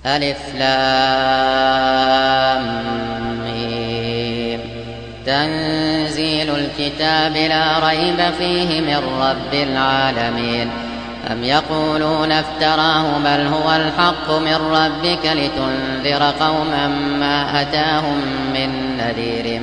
ألف لام ميم. تنزيل الكتاب لا ريب فيه من رب العالمين. أم يقولون افتراه بل هو الحق من ربك لتنذر قوما ما أتاهم من نذير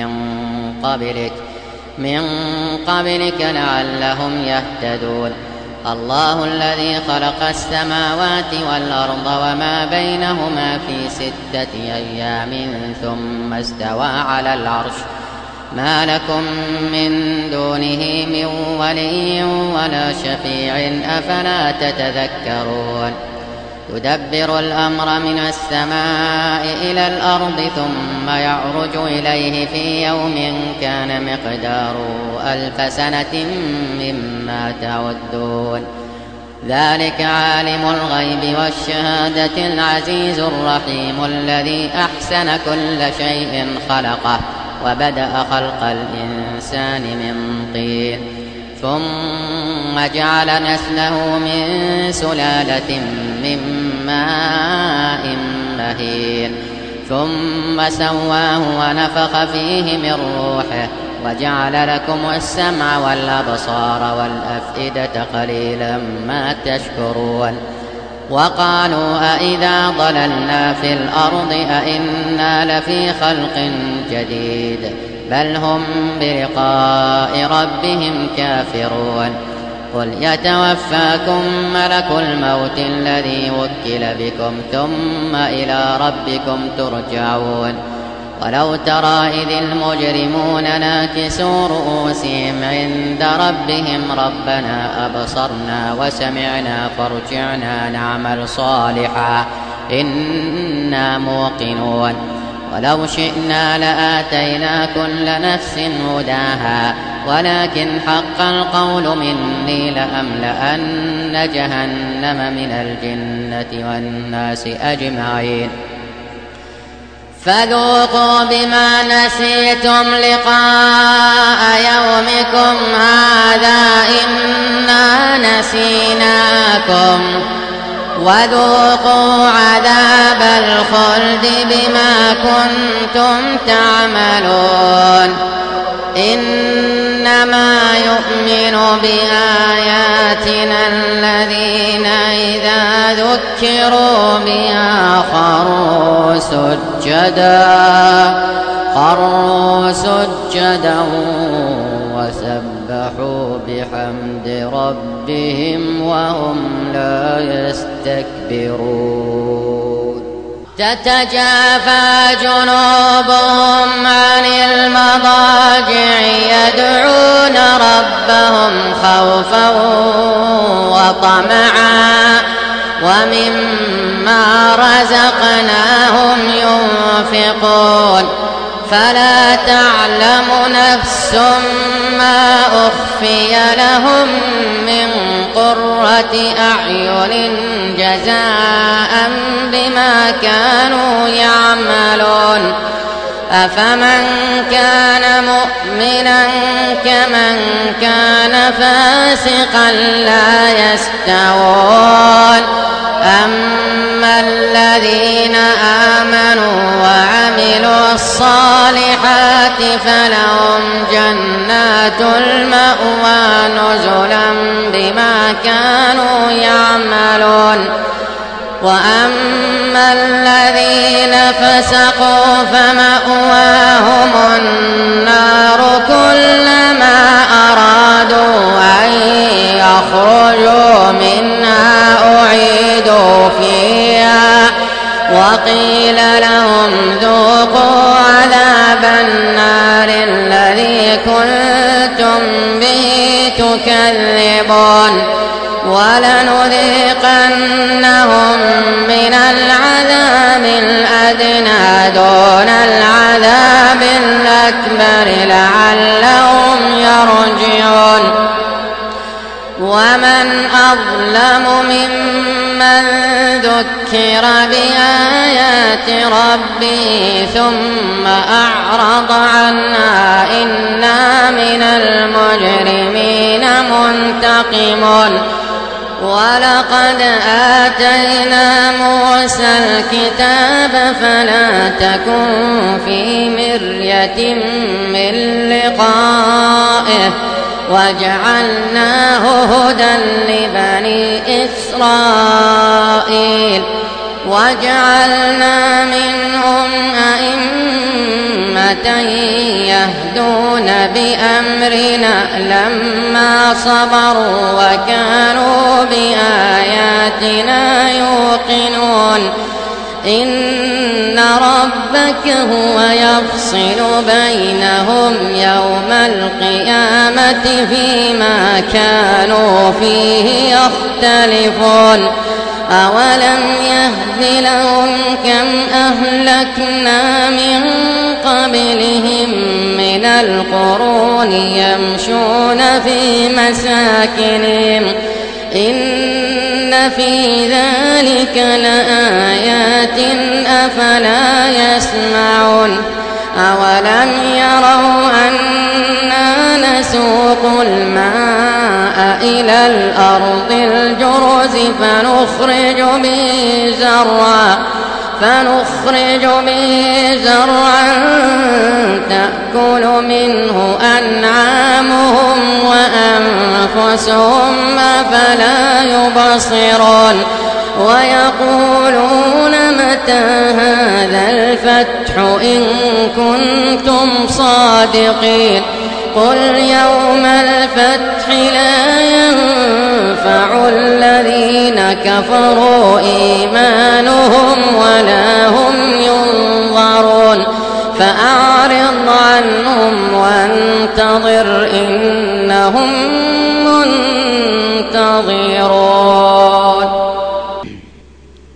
من قبلك لعلهم يهتدون. الله الذي خلق السماوات والأرض وما بينهما في 6 أيام ثم استوى على العرش. ما لكم من دونه من ولي ولا شفيع أفلا تتذكرون. يدبر الأمر من السماء إلى الأرض ثم يعرج إليه في يوم كان مقداره 1000 سنة مما تعدون. ذلك عالم الغيب والشهادة العزيز الرحيم الذي أحسن كل شيء خلقه وبدأ خلق الإنسان من طين ثم جعل نسله من سلالة من ماء مهين ثم سواه ونفخ فيه من روحه وجعل لكم السمع والأبصار والأفئدة قليلا ما تشكرون. وقالوا أإذا ضللنا في الأرض أإنا لفي خلق جديد بل هم بلقاء ربهم كافرون. قل يتوفاكم ملك الموت الذي وكل بكم ثم إلى ربكم ترجعون. ولو ترى إذ المجرمون ناكسوا رؤوسهم عند ربهم ربنا أبصرنا وسمعنا فارجعنا نعمل صالحا إنا موقنون. ولو شئنا لآتينا كل نفس هداها ولكن حق القول مني لأملأن جهنم من الجنة والناس أجمعين. فذوقوا بما نسيتم لقاء يومكم هذا إنا نسيناكم وذوقوا عذاب الخلد بما كنتم تعملون. إنما يؤمن بآياتنا الذين إذا ذكروا بها خروا سجدا وسبحوا بحمد ربهم وهم لا يستكبرون. تتجافى جنوبهم عن المضاجع يدعون ربهم خوفا وطمعا ومما رزقناهم ينفقون. فلا تعلم نفس ما أخفي لهم من قرة أعين جزاء بما كانوا يعملون. أفمن كان مؤمنا كمن كان فاسقا لا يستوون. أما الذين آمنوا وعملوا الصالحات فلهم جنات المأوى نزلا بما كانوا يعملون. وأما الذين فسقوا فمأواهم النار كلما أرادوا أن يخرجوا منها أعيدوا فيها وقيل لهم ذوقوا عذاب النار الذي كنتم به تكذبون. ولنذيقنهم من العذاب الأدنى دون العذاب الأكبر لعلهم يرجعون. ومن أظلم ممن ذكر بآيات ربه ثم أعرض عنها إنا من المجرمين منتقمون. ولقد آتينا موسى ورث الكتاب فلا تكن في مرية من لقائه وجعلناه هدى لبني إسرائيل وجعلنا منهم أئمة يهدون بأمرنا لما صبروا وكانوا بآياتنا يوقنون إن ربك هو يفصل بينهم يوم القيامة فيما كانوا فيه يختلفون أولم يهد لهم كم أهلكنا من قبلهم من القرون يمشون في مساكنهم إن في ذلك لآيات أفلا يسمعون أولم يروا أنا نسوق الماء إلى الأرض الجرز فنخرج به زرعا تأكل منه أنعامهم وأنفسهم أفلا يبصرون ويقولون متى هذا الفتح إن كنتم صادقين قل يوم الفتح لا ينفع الذين كفروا إيمانهم ولا هم ينظرون فأعرض عنهم وانتظر